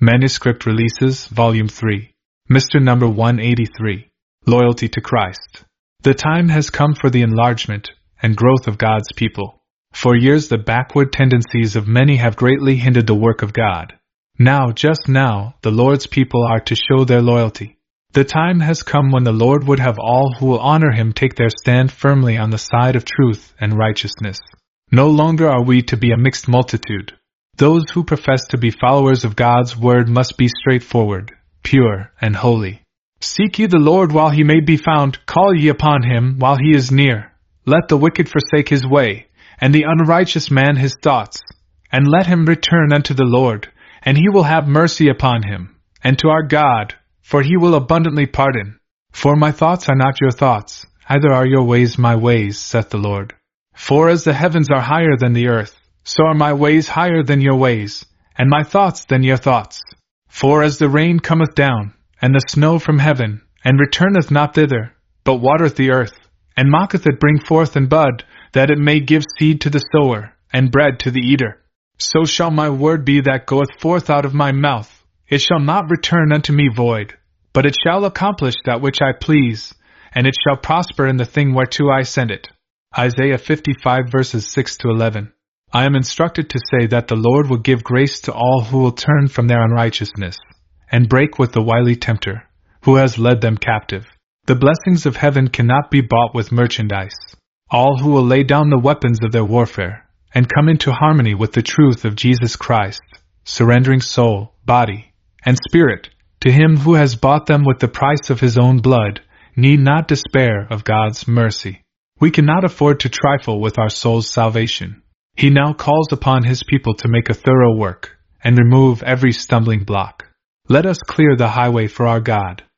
Manuscript Releases, Volume 3. Mr. Number 183. Loyalty to Christ. The time has come for the enlargement and growth of God's people. For years the backward tendencies of many have greatly hindered the work of God. Now, just now, the Lord's people are to show their loyalty. The time has come when the Lord would have all who will honor Him take their stand firmly on the side of truth and righteousness. No longer are we to be a mixed multitude. Those who profess to be followers of God's word must be straightforward, pure, and holy. Seek ye the Lord while He may be found, call ye upon Him while He is near. Let the wicked forsake his way, and the unrighteous man his thoughts, and let him return unto the Lord, and He will have mercy upon him, and to our God, for He will abundantly pardon. For my thoughts are not your thoughts, neither are your ways my ways, saith the Lord. For as the heavens are higher than the earth, so are my ways higher than your ways, and my thoughts than your thoughts. For as the rain cometh down, and the snow from heaven, and returneth not thither, but watereth the earth, and maketh it bring forth and bud, that it may give seed to the sower, and bread to the eater, so shall my word be that goeth forth out of my mouth. It shall not return unto me void, but it shall accomplish that which I please, and it shall prosper in the thing whereto I send it. Isaiah 55 verses 6 to 11. I am instructed to say that the Lord will give grace to all who will turn from their unrighteousness, and break with the wily tempter, who has led them captive. The blessings of heaven cannot be bought with merchandise. All who will lay down the weapons of their warfare, and come into harmony with the truth of Jesus Christ, surrendering soul, body, and spirit, to Him who has bought them with the price of His own blood, need not despair of God's mercy. We cannot afford to trifle with our soul's salvation. He now calls upon His people to make a thorough work, and remove every stumbling block. Let us clear the highway for our God.